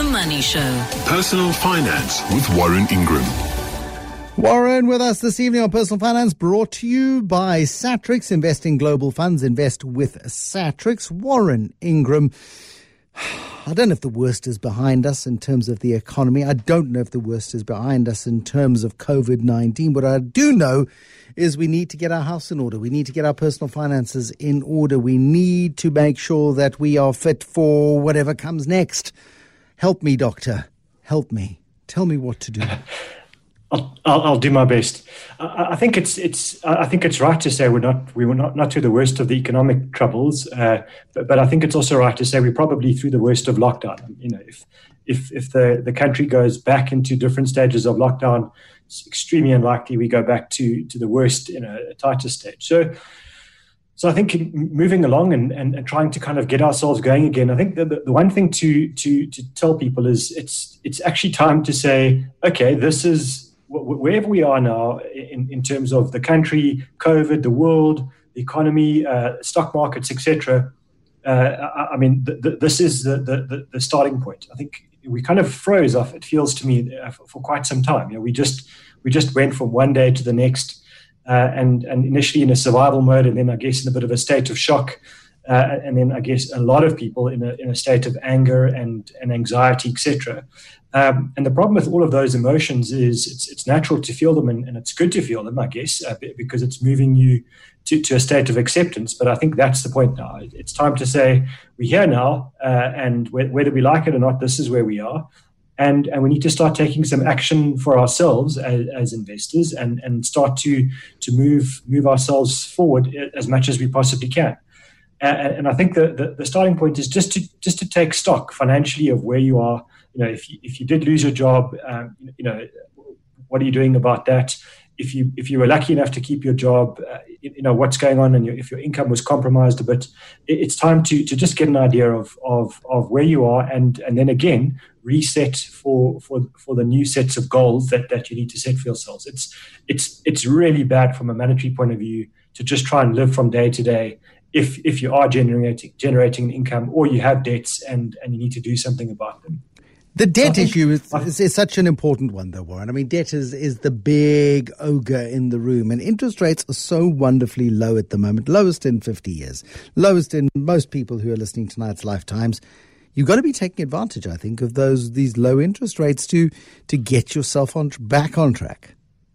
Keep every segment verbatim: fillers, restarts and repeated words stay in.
Money Show. Personal Finance with Warren Ingram. Warren with us this evening on Personal Finance, brought to you by Satrix. Invest in global funds. Invest with Satrix. Warren Ingram. I don't know if the worst is behind us in terms of the economy. I don't know if the worst is behind us in terms of covid nineteen. What I do know is we need to get our house in order. We need to get our personal finances in order. We need to make sure that we are fit for whatever comes next. Help me, doctor. Help me. Tell me what to do. I'll, I'll, I'll do my best. I, I think it's it's I think it's right to say we're not we were not, not through the worst of the economic troubles, uh, but, but I think it's also right to say we're probably through the worst of lockdown. You know, if if if the, the country goes back into different stages of lockdown, it's extremely unlikely we go back to to the worst in a, a tighter stage. So. So I think moving along and, and, and trying to kind of get ourselves going again, I think the, the one thing to, to to tell people is it's it's actually time to say, okay, this is wherever we are now in, in terms of the country, COVID, the world, the economy, uh, stock markets, et cetera. Uh, I, I mean, the, the, this is the, the, the starting point. I think we kind of froze off, it feels to me, uh, for, for quite some time. You know, we just we just went from one day to the next. Uh, and, and initially in a survival mode, and then I guess in a bit of a state of shock, uh, and then I guess a lot of people in a in a state of anger and, and anxiety, et cetera. Um, and the problem with all of those emotions is it's it's natural to feel them, and, and it's good to feel them, I guess, uh, because it's moving you to, to a state of acceptance. But I think that's the point now. It's time to say we're here now, uh, and whether we like it or not, this is where we are. And, and we need to start taking some action for ourselves as, as investors and, and start to to move move ourselves forward as much as we possibly can. And, and I think the, the, the starting point is just to just to take stock financially of where you are. You know, if you, if you did lose your job, um, you know, what are you doing about that? If you if you were lucky enough to keep your job, uh, you know what's going on, and your, if your income was compromised a bit, it, it's time to to just get an idea of of of where you are, and and then again reset for for for the new sets of goals that that you need to set for yourselves. It's it's it's really bad from a monetary point of view to just try and live from day to day if if you are generating generating an income or you have debts and and you need to do something about them. The debt issue is, is, is such an important one, though, Warren. I mean, debt is, is the big ogre in the room, and interest rates are so wonderfully low at the moment, lowest in fifty years, lowest in most people who are listening tonight's lifetimes. You've got to be taking advantage, I think, of those these low interest rates to to get yourself on back on track.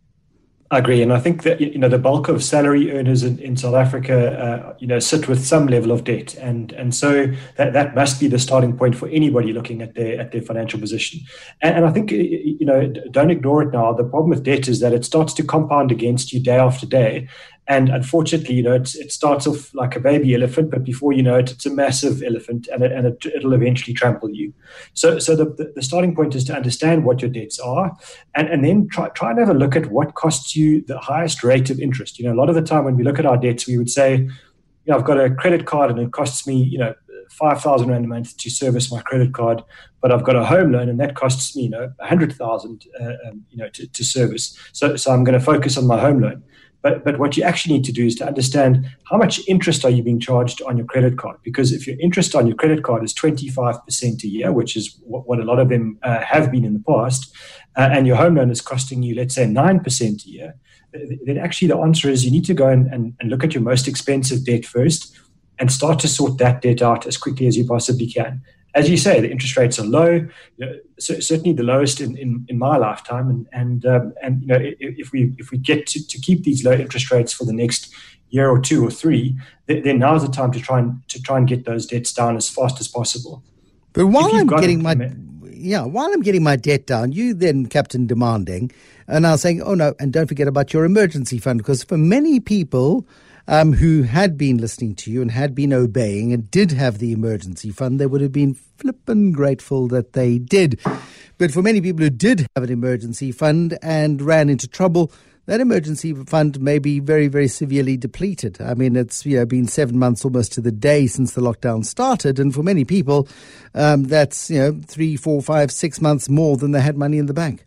I agree, and I think that you know the bulk of salary earners in, in South Africa, uh, you know, sit with some level of debt, and and so that, that must be the starting point for anybody looking at their at their financial position. And, and I think you know, don't ignore it now. The problem with debt is that it starts to compound against you day after day, and unfortunately, you know, it's, it starts off like a baby elephant, but before you know it, it's a massive elephant, and it, and it, it'll eventually trample you. So, so the, the the starting point is to understand what your debts are, and and then try try and have a look at what costs you the highest rate of interest. You know, a lot of the time when we look at our debts, we would say, you know, I've got a credit card and it costs me, you know, five thousand rand a month to service my credit card, but I've got a home loan and that costs me, you know, one hundred thousand, uh, um, you know, to, to service. So, so I'm going to focus on my home loan. But but what you actually need to do is to understand how much interest are you being charged on your credit card? Because if your interest on your credit card is twenty-five percent a year, which is what, what a lot of them uh, have been in the past, uh, and your home loan is costing you, let's say, nine percent a year, then actually the answer is you need to go and, and, and look at your most expensive debt first and start to sort that debt out as quickly as you possibly can. As you say, the interest rates are low, you know, certainly the lowest in, in, in my lifetime. And and um, and you know, if, if we if we get to, to keep these low interest rates for the next year or two or three, then now is the time to try and to try and get those debts down as fast as possible. But while I'm getting my yeah, while I'm getting my debt down, you then, Captain Demanding, are now saying, oh no, and don't forget about your emergency fund, because for many people Um, who had been listening to you and had been obeying and did have the emergency fund, they would have been flippin' grateful that they did. But for many people who did have an emergency fund and ran into trouble, that emergency fund may be very, very severely depleted. I mean, it's you know been seven months almost to the day since the lockdown started, and for many people, um, that's you know three, four, five, six months more than they had money in the bank.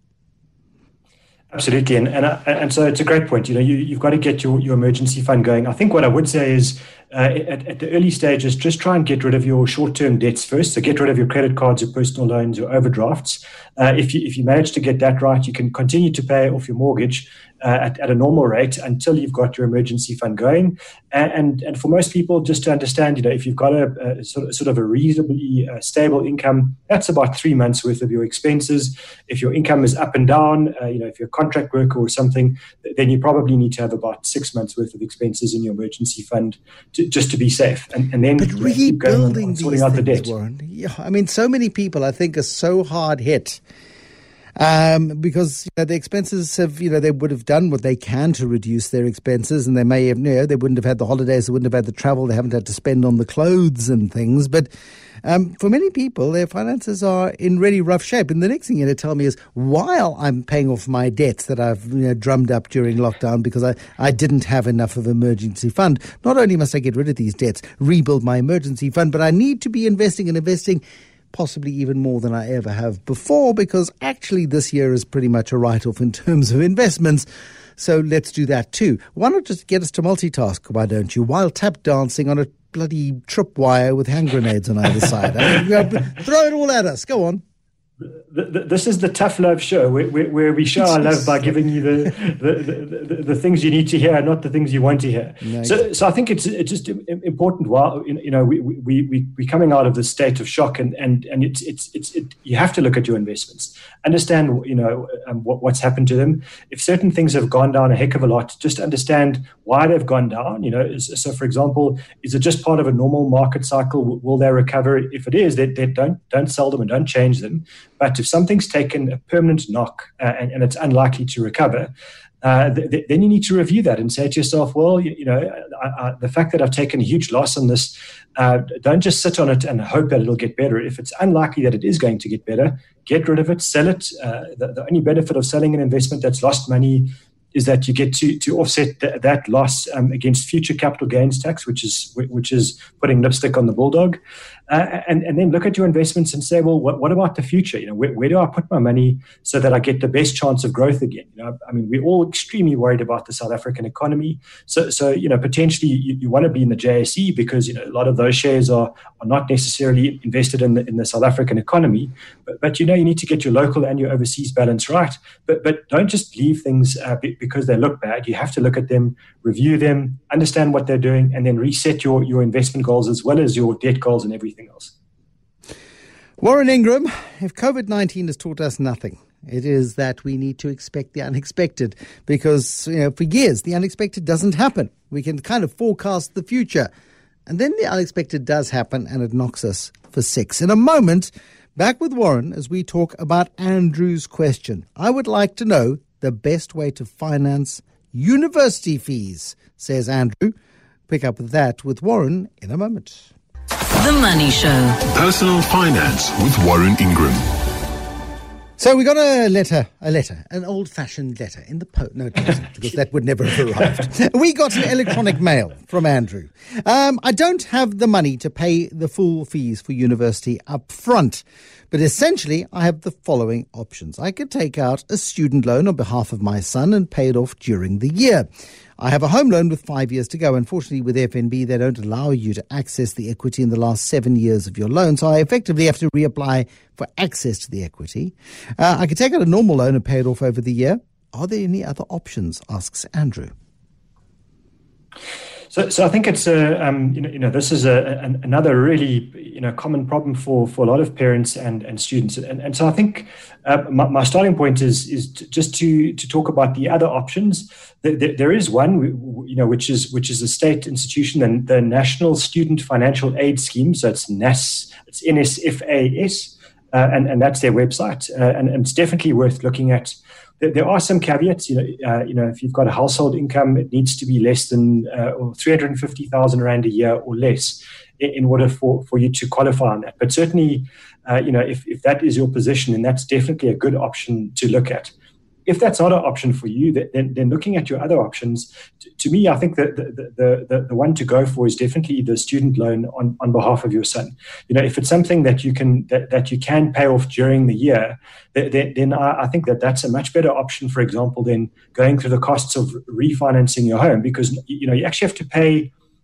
Absolutely, and and and so it's a great point. You know, you, you've got to get your, your emergency fund going. I think what I would say is uh, at, at the early stages, just try and get rid of your short-term debts first. So get rid of your credit cards, your personal loans, your overdrafts. Uh, if you if you manage to get that right, you can continue to pay off your mortgage uh, at, at a normal rate until you've got your emergency fund going. And and, and for most people, just to understand, you know, if you've got a, a sort of sort of a reasonably uh, stable income, that's about three months worth of your expenses. If your income is up and down, uh, you know, if you're a contract worker or something, then you probably need to have about six months worth of expenses in your emergency fund to, just to be safe. And, and then but rebuilding on, on sorting these out things, the debt. Warren, yeah, I mean, so many people I think are so hard hit. Um, because you know, the expenses have, you know, they would have done what they can to reduce their expenses, and they may have, you know, they wouldn't have had the holidays, they wouldn't have had the travel, they haven't had to spend on the clothes and things. But um, for many people, their finances are in really rough shape. And the next thing you're going to tell me is, while I'm paying off my debts that I've you know, drummed up during lockdown because I, I didn't have enough of emergency fund, not only must I get rid of these debts, rebuild my emergency fund, but I need to be investing and investing possibly even more than I ever have before, because actually this year is pretty much a write-off in terms of investments. So let's do that too. Why not just get us to multitask, why don't you, while tap dancing on a bloody tripwire with hand grenades on either side? I mean, throw it all at us. Go on. The, the, this is the tough love show where, where, where we show our love by giving you the the, the, the the things you need to hear, not the things you want to hear. No, so, so I think it's it's just important. While you know we we we we're coming out of this state of shock, and and and it's it's it's it, you have to look at your investments, understand you know um, what what's happened to them. If certain things have gone down a heck of a lot, just understand why they've gone down. You know, so for example, is it just part of a normal market cycle? Will they recover? If it is, they, they don't don't sell them and don't change them. But if something's taken a permanent knock uh, and, and it's unlikely to recover, uh, th- th- then you need to review that and say to yourself, well, you, you know, I, I, the fact that I've taken a huge loss on this, uh, don't just sit on it and hope that it'll get better. If it's unlikely that it is going to get better, get rid of it, sell it. Uh, the, the only benefit of selling an investment that's lost money is that you get to to offset th- that loss um, against future capital gains tax, which is which is putting lipstick on the bulldog, uh, and and then look at your investments and say, well, what, what about the future? You know, where, where do I put my money so that I get the best chance of growth again? You know, I mean, we're all extremely worried about the South African economy. So so you know, potentially you, you want to be in the J S E because you know a lot of those shares are are not necessarily invested in the in the South African economy, but but you know you need to get your local and your overseas balance right. But but don't just leave things uh, because they look bad. You have to look at them, review them, understand what they're doing, and then reset your, your investment goals as well as your debt goals and everything else. Warren Ingram, if COVID nineteen has taught us nothing, it is that we need to expect the unexpected, because you know, for years the unexpected doesn't happen. We can kind of forecast the future, and then the unexpected does happen and it knocks us for six. In a moment, back with Warren as we talk about Andrew's question. I would like to know the best way to finance university fees, says Andrew. Pick up with that with Warren in a moment. The Money Show. Personal Finance with Warren Ingram. So we got a letter, a letter, an old-fashioned letter in the post. No, it wasn't, because that would never have arrived. We got an electronic mail from Andrew. Um, I don't have the money to pay the full fees for university up front, but essentially I have the following options. I could take out a student loan on behalf of my son and pay it off during the year. I have a home loan with five years to go. Unfortunately, with F N B, they don't allow you to access the equity in the last seven years of your loan. So I effectively have to reapply for access to the equity. Uh, I could take out a normal loan and pay it off over the year. Are there any other options? Asks Andrew. So, so I think it's a, um, you know, you know, this is a, an, another really, you know, common problem for, for a lot of parents and, and students. And, and so I think uh, my, my starting point is is to, just to to talk about the other options. There, there is one, you know, which is which is a state institution, and the National Student Financial Aid Scheme. So it's N A S, it's N S F A S, uh, and and that's their website, uh, and, and it's definitely worth looking at. There are some caveats, you know. Uh, you know, if you've got a household income, it needs to be less than uh, or three hundred fifty thousand rand a year or less in, in order for, for you to qualify on that. But certainly, uh, you know, if, if that is your position, then that's definitely a good option to look at. If that's not an option for you, then, then looking at your other options, to, to me, I think that the, the, the, the one to go for is definitely the student loan on, on behalf of your son. You know, if it's something that you can that, that you can pay off during the year, then, then I, I think that that's a much better option, for example, than going through the costs of refinancing your home, because, you know, you actually have to pay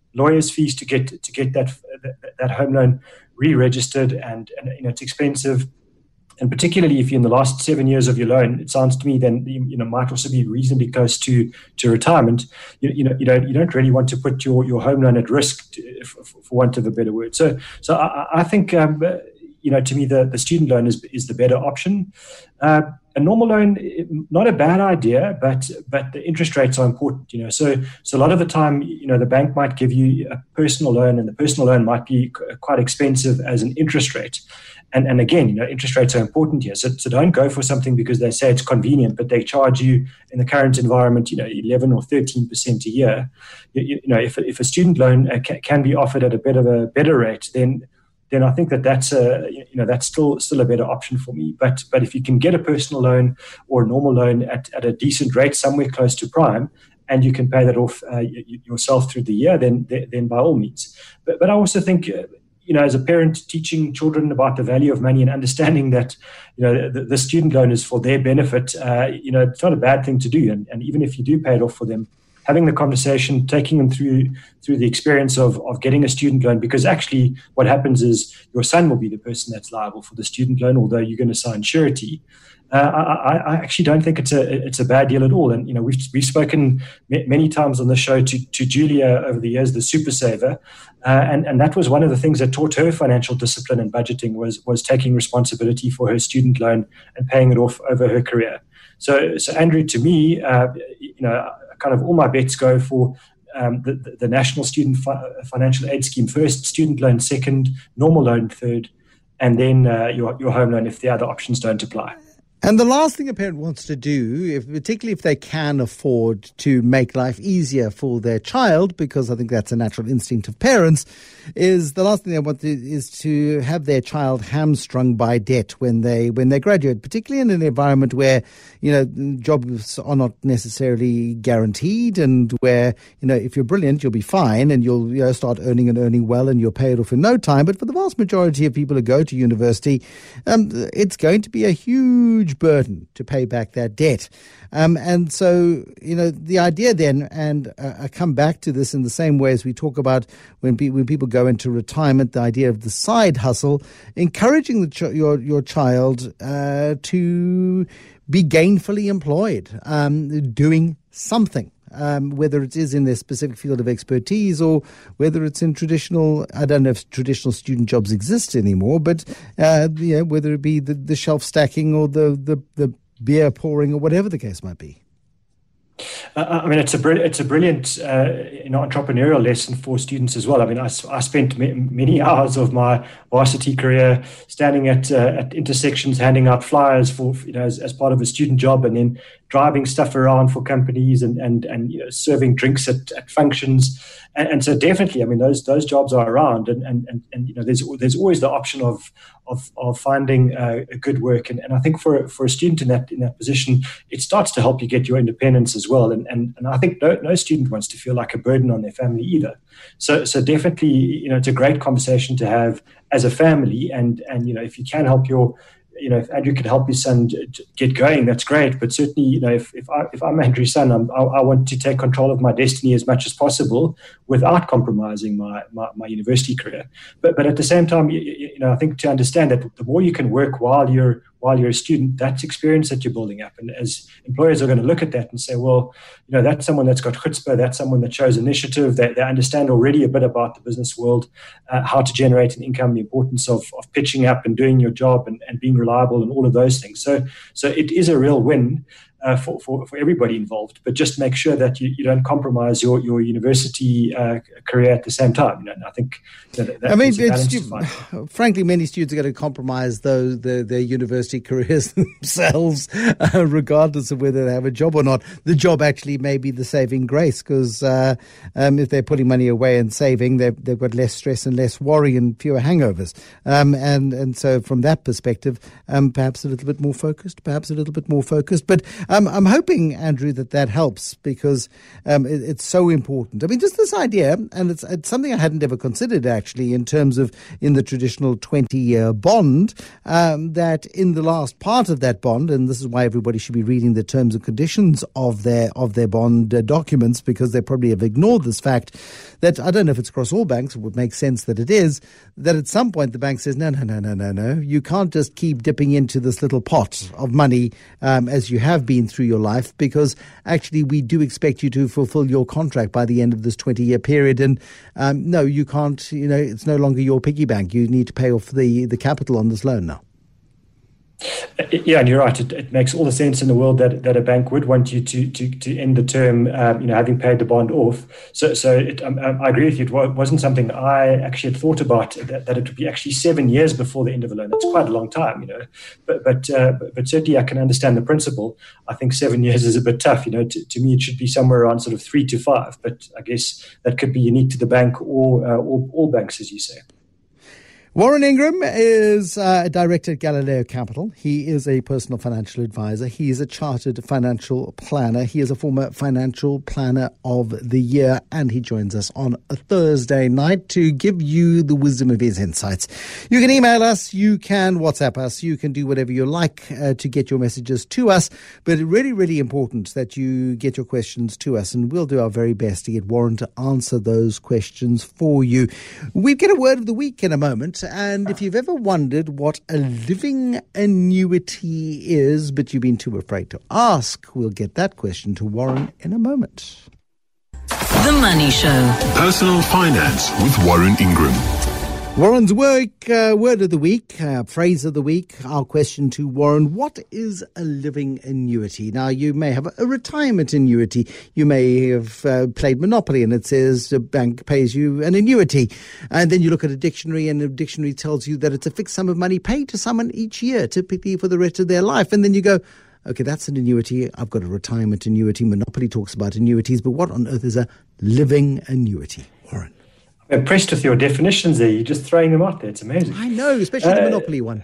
lawyers' fees to get to get that that, that home loan re-registered, and, and you know it's expensive. And particularly if you're in the last seven years of your loan, it sounds to me then you, you know might also be reasonably close to, to retirement. You, you know you don't you don't really want to put your, your home loan at risk, to, for, for want of a better word. So so I, I think um, you know to me the, the student loan is is the better option. Uh, a normal loan, not a bad idea, but but the interest rates are important. You know, so so a lot of the time, you know, the bank might give you a personal loan, and the personal loan might be quite expensive as an interest rate. And and again, you know, interest rates are important here. So, so don't go for something because they say it's convenient, but they charge you in the current environment, you know, eleven or thirteen percent a year. You, you know, if if a student loan can, can be offered at a bit of a better rate, then then I think that that's a you know that's still still a better option for me. But but if you can get a personal loan or a normal loan at, at a decent rate somewhere close to prime, and you can pay that off uh, yourself through the year, then then by all means. But but I also think. Uh, You know, as a parent, teaching children about the value of money and understanding that, you know, the, the student loan is for their benefit, uh, you know, it's not a bad thing to do. And, and even if you do pay it off for them, having the conversation, taking them through through the experience of, of getting a student loan, because actually what happens is your son will be the person that's liable for the student loan, although you're going to sign surety. Uh, I, I actually don't think it's a it's a bad deal at all. And you know we've we've spoken many times on the show to, to Julia over the years, the super saver, uh, and and that was one of the things that taught her financial discipline and budgeting was was taking responsibility for her student loan and paying it off over her career. So so Andrew, to me, uh, you know, kind of all my bets go for. Um, the, the, the National Student Fi- Financial Aid Scheme first, student loan second, normal loan third, and then uh, your your home loan if the other options don't apply. And the last thing a parent wants to do, if, particularly if they can afford to make life easier for their child, because I think that's a natural instinct of parents, is the last thing they want to, is to have their child hamstrung by debt when they when they graduate, particularly in an environment where, you know, jobs are not necessarily guaranteed, and where, you know, if you're brilliant, you'll be fine and you'll you know, start earning and earning well and you'll pay it off in no time. But for the vast majority of people who go to university, um, it's going to be a huge burden to pay back that debt. Um, and so, you know, the idea then, and uh, I come back to this in the same way as we talk about when, pe- when people go into retirement, the idea of the side hustle, encouraging the ch- your, your child uh, to be gainfully employed, um, doing something. Um, whether it is in their specific field of expertise or whether it's in traditional, I don't know if traditional student jobs exist anymore, but uh, you know, whether it be the, the shelf stacking or the, the, the beer pouring or whatever the case might be. Uh, I mean, it's a br- it's a brilliant uh, you know, entrepreneurial lesson for students as well. I mean, I, I spent m- many hours of my varsity career standing at uh, at intersections, handing out flyers for you know as, as part of a student job, and then driving stuff around for companies and and and you know, serving drinks at, at functions. And, and so definitely, I mean, those those jobs are around, and and and, and you know, there's there's always the option of of of finding uh, a good work, and, and I think for for a student in that in that position, it starts to help you get your independence as well. And and, and I think no, no student wants to feel like a burden on their family either. So so definitely, you know, it's a great conversation to have as a family, and and you know, if you can help your You know, if Andrew could help his son get going, that's great. But certainly, you know, if if, I, if I'm Andrew's son, I'm, I, I want to take control of my destiny as much as possible without compromising my, my, my university career. But but at the same time, you, you know, I think to understand that the more you can work while you're while you're a student, that's experience that you're building up. And as employers are going to look at that and say, well, you know, that's someone that's got chutzpah, that's someone that shows initiative, they, they understand already a bit about the business world, uh, how to generate an income, the importance of, of pitching up and doing your job and, and being reliable and all of those things. So so it is a real win uh, for, for, for everybody involved, but just make sure that you, you don't compromise your, your university uh, career at the same time. You know, and I think that, that I mean, it's, frankly, many students are going to compromise those, their, their university careers themselves, uh, regardless of whether they have a job or not. The job actually may be the saving grace, because uh, um, if they're putting money away and saving, they've, they've got less stress and less worry and fewer hangovers. Um, and, and so from that perspective, um, perhaps a little bit more focused, perhaps a little bit more focused. But Um, I'm hoping, Andrew, that that helps because um, it, it's so important. I mean, just this idea, and it's, it's something I hadn't ever considered actually in terms of in the traditional twenty-year bond, um, that in the last part of that bond, and this is why everybody should be reading the terms and conditions of their of their bond uh, documents, because they probably have ignored this fact that, I don't know if it's across all banks, it would make sense that it is, that at some point the bank says, no, no, no, no, no, no, you can't just keep dipping into this little pot of money um, as you have been through your life, because actually we do expect you to fulfill your contract by the end of this twenty-year period. And um, no, you can't, you know, it's no longer your piggy bank. You need to pay off the, the capital on this loan now. Yeah, and you're right. It, it makes all the sense in the world that, that a bank would want you to to, to end the term, um, you know, having paid the bond off. So, so it, um, I agree with you. It wasn't something I actually had thought about, that, that it would be actually seven years before the end of a loan. It's quite a long time, you know. But but uh, but certainly I can understand the principle. I think seven years is a bit tough, you know. To, to me, it should be somewhere around sort of three to five. But I guess that could be unique to the bank or uh, all, all banks, as you say. Warren Ingram is uh, a director at Galileo Capital. He is a personal financial advisor. He is a chartered financial planner. He is a former financial planner of the year, and he joins us on a Thursday night to give you the wisdom of his insights. You can email us, you can WhatsApp us, you can do whatever you like uh, to get your messages to us, but it's really, really important that you get your questions to us, and we'll do our very best to get Warren to answer those questions for you. We'll get a word of the week in a moment. And if you've ever wondered what a living annuity is, but you've been too afraid to ask, we'll get that question to Warren in a moment. The Money Show. Personal finance with Warren Ingram. Warren's work, uh, word of the week, uh, phrase of the week, our question to Warren: what is a living annuity? Now, you may have a retirement annuity. You may have uh, played Monopoly and it says the bank pays you an annuity. And then you look at a dictionary and the dictionary tells you that it's a fixed sum of money paid to someone each year, typically for the rest of their life. And then you go, okay, that's an annuity. I've got a retirement annuity. Monopoly talks about annuities, but what on earth is a living annuity? Warren. I'm impressed with your definitions there. You're just throwing them out there. It's amazing. I know, especially uh, the Monopoly one.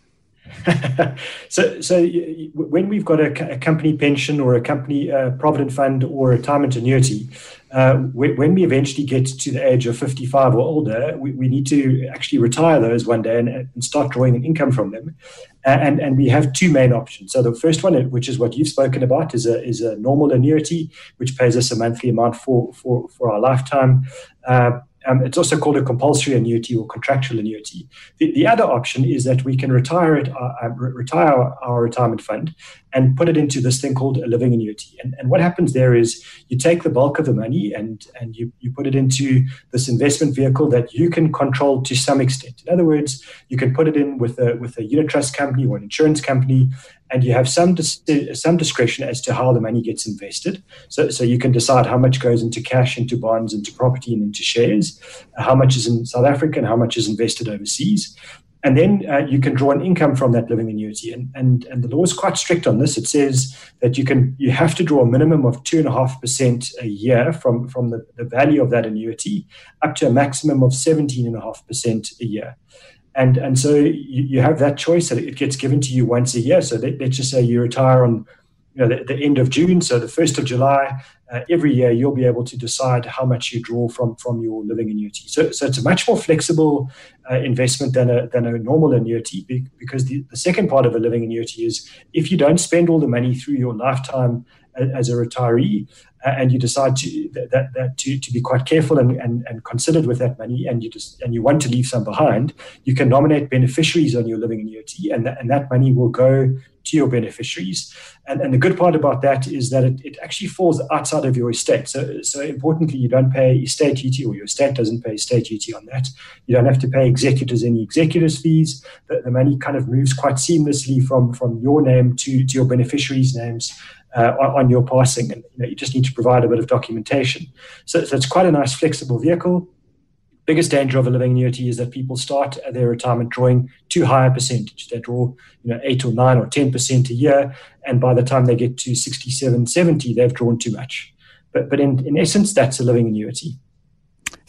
so, so you, when we've got a, a company pension or a company uh, provident fund or a retirement annuity, uh, when we eventually get to the age of fifty-five or older, we, we need to actually retire those one day and, and start drawing an income from them. And, and we have two main options. So the first one, which is what you've spoken about, is a is a normal annuity, which pays us a monthly amount for for, for our lifetime. Uh, Um, it's also called a compulsory annuity or contractual annuity. The, the other option is that we can retire it, uh, uh, retire our, our retirement fund and put it into this thing called a living annuity. And, and what happens there is you take the bulk of the money and, and you, you put it into this investment vehicle that you can control to some extent. In other words, you can put it in with a, with a unit trust company or an insurance company, and you have some dis- some discretion as to how the money gets invested. So, so you can decide how much goes into cash, into bonds, into property, and into shares, uh, how much is in South Africa and how much is invested overseas. And then uh, you can draw an income from that living annuity. And, and, and the law is quite strict on this. It says that you can you have to draw a minimum of two point five percent a year from, from the, the value of that annuity up to a maximum of seventeen point five percent a year. And and so you, you have that choice that it gets given to you once a year. So let, let's just say you retire on you know, the, the end of June, so the first of July. Uh, every year you'll be able to decide how much you draw from, from your living annuity. So so it's a much more flexible uh, investment than a than a normal annuity, because the, the second part of a living annuity is if you don't spend all the money through your lifetime as a retiree, uh, and you decide to that, that to, to be quite careful and, and, and considered with that money, and you just and you want to leave some behind, you can nominate beneficiaries on your living annuity, and that, and that money will go to your beneficiaries. And, and the good part about that is that it, it actually falls outside of your estate. So, so importantly, you don't pay estate duty, or your estate doesn't pay estate duty on that. You don't have to pay executors any executors fees. The, the money kind of moves quite seamlessly from, from your name to, to your beneficiaries' names uh, on, on your passing. And you know, you just need to provide a bit of documentation. So, so it's quite a nice flexible vehicle. Biggest danger of a living annuity is that people start their retirement drawing too high a percentage. They draw, you know, eight or nine or ten percent a year, and by the time they get to sixty-seven, seventy, they've drawn too much. But but in, in essence, that's a living annuity.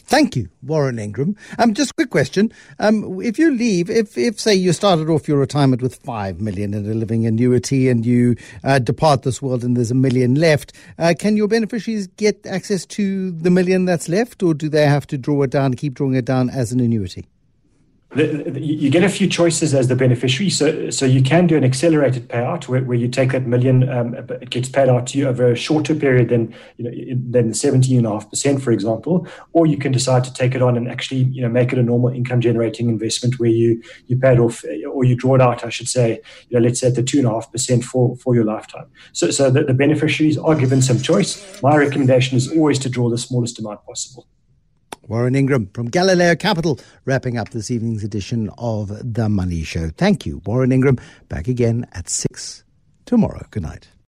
Thank you, Warren Ingram. Um, just a quick question. Um, if you leave, if, if, say, you started off your retirement with five million in a living annuity and you uh, depart this world and there's a million left, uh, can your beneficiaries get access to the million that's left, or do they have to draw it down, keep drawing it down as an annuity? The, the, you get a few choices as the beneficiary. So, so you can do an accelerated payout where, where you take that million, um, it gets paid out to you over a shorter period than you know than the seventeen and a half percent, for example. Or you can decide to take it on and actually you know make it a normal income generating investment where you you pay it off or you draw it out, I should say. You know, let's say at the two and a half percent for for your lifetime. So, so the, the beneficiaries are given some choice. My recommendation is always to draw the smallest amount possible. Warren Ingram from Galileo Capital, wrapping up this evening's edition of The Money Show. Thank you, Warren Ingram. Back again at six tomorrow. Good night.